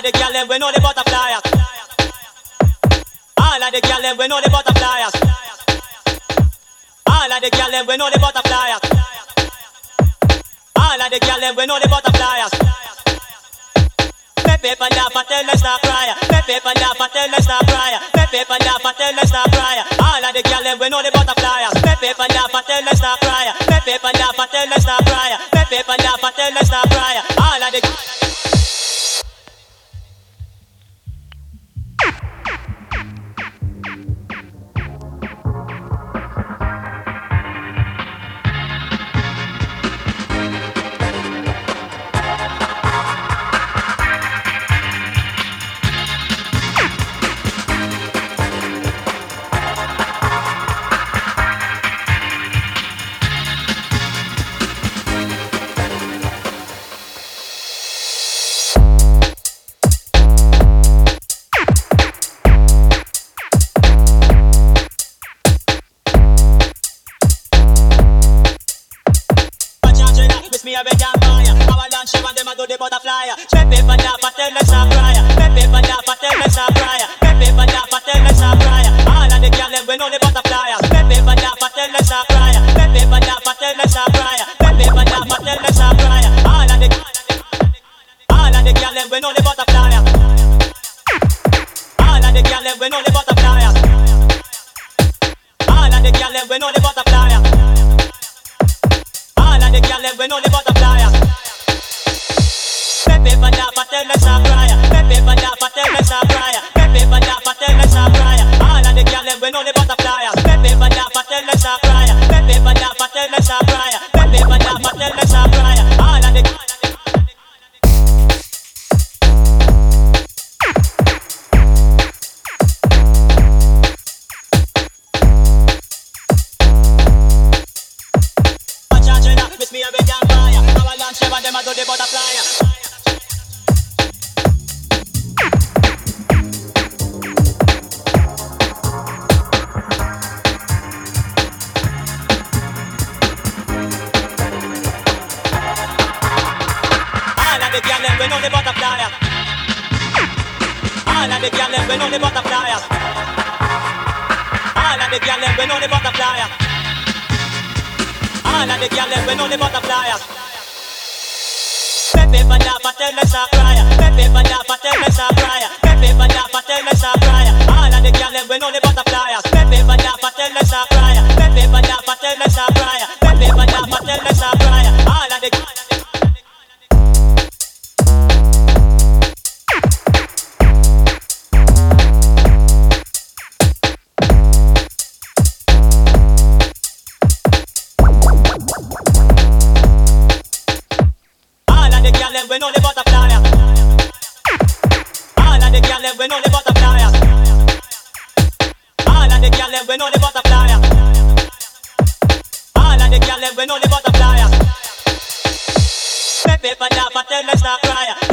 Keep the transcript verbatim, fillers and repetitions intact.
the gyal them we know the butterflies. All of the gyal them we know the butterflies. All of the gyal them we know the butterflies. All of the gyal them we know the butterflies. Pepe pa la patel let's stop cry. Pepe pa la patel let's stop cry. Pepe pa la patel let's stop cry. All of the gyal them we know the butterflies. Pepe pa la patel let's stop cry. Pepe pa la patel let's stop cry. Pepe pa la patel let's stop cry. All of the me a beg and fire. Avalanche and them a do the butterfly. Pepe pa la patel let's stop cry. Pepe pa la patel let's stop cry. Pepe pa la patel let's stop cry. All of the gyal them we know the butterfly. Pepe pa la patel let's stop cry. Pepe pa la patel let's stop cry. Pepe pa la patel let's stop cry. All of the all of the gyal them we know the butterfly. All of the gyal them we know the butterfly. All of the gyal them we know the butterfly. All of the gyal them we know the butterfly. Pepe pa la patel let's stop cry. Pepe pa la patel let's stop cry. Pepe pa la patel let's stop cry. All of the gyal them we know the butterfly. Pepe pa la patel let's stop cry. Pepe pa la patel let's stop cry. Pepe pa la patel let's stop cry. All of the miss me a beg and fire. Avalanche and them a do the butterfly. All of the gyal them we know the butterfly. All of the gyal them we know the butterfly. All of the gyal them we know the butterfly. All of the gyal them we know the butterfly. Pepe pa la patel let's stop cry. Pepe pa la patel let's stop cry. Pepe pa la patel let's stop cry. All of the gyal them we know the butterfly. Pepe pa la patel let's stop cry. Pepe pa la patel let's stop cry. Pepe pa la patel let's stop cry. All of the gyal them we know the butterfly. All of the gyal them we know the butterfly. All of the gyal them we know the butterfly. All of the gyal them we know the butterfly. Pepe pa la patel let's stop cry.